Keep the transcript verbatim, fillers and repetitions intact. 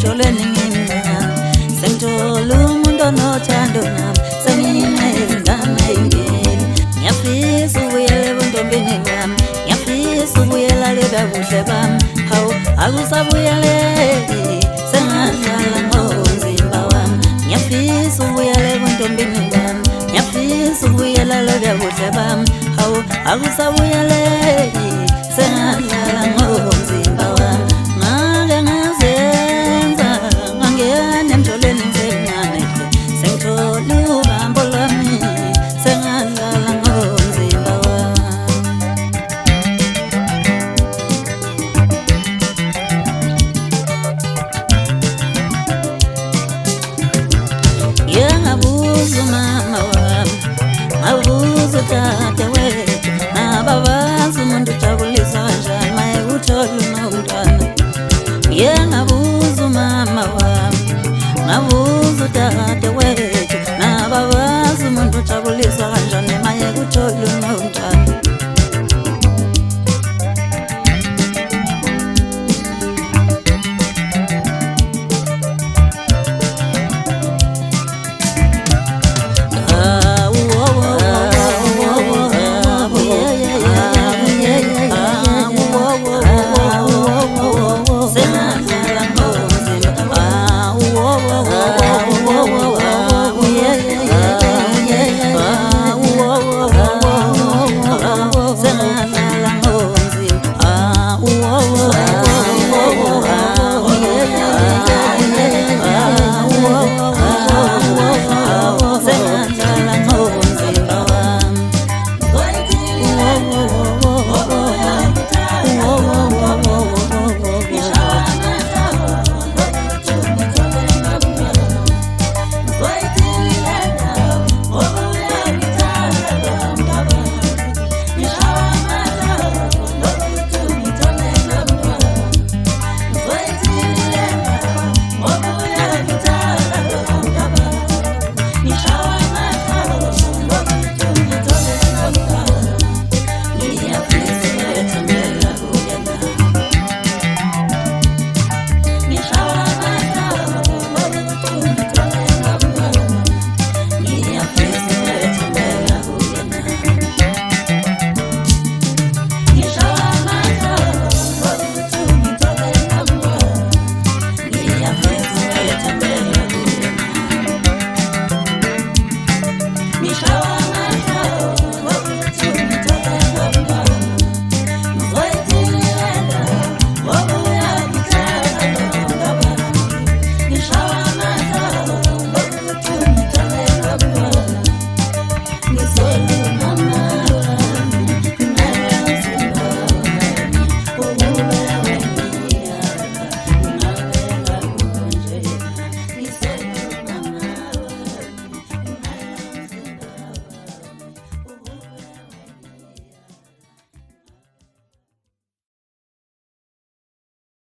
emjolweni ngimnandi sengithola umuntu onothando nami senginezingane ey'ngeni ngiyafisa ukubuyela ebuntombini bami ngiyafisa ukubuyela lobuya buhle bami hawu akusabuyeleki sengadlala ngomzimba wami ngiyafisa ukubuyela ebuntombini bami ngiyafisa ukubuyela lobuya buhle bami hawu akusabuyeleki sengadlala ngomzimba wami ngake ngazenza ngangena emjolweni ngisemncane sengithola ubambo lwami sengadlala ngomzimba wami ngiyangabuza umama wami ngabuza utata wethu nababazi umuntu ujabulisa kanjani maye uthola unomntwana ngiyangabuza umama wami ngabuza utata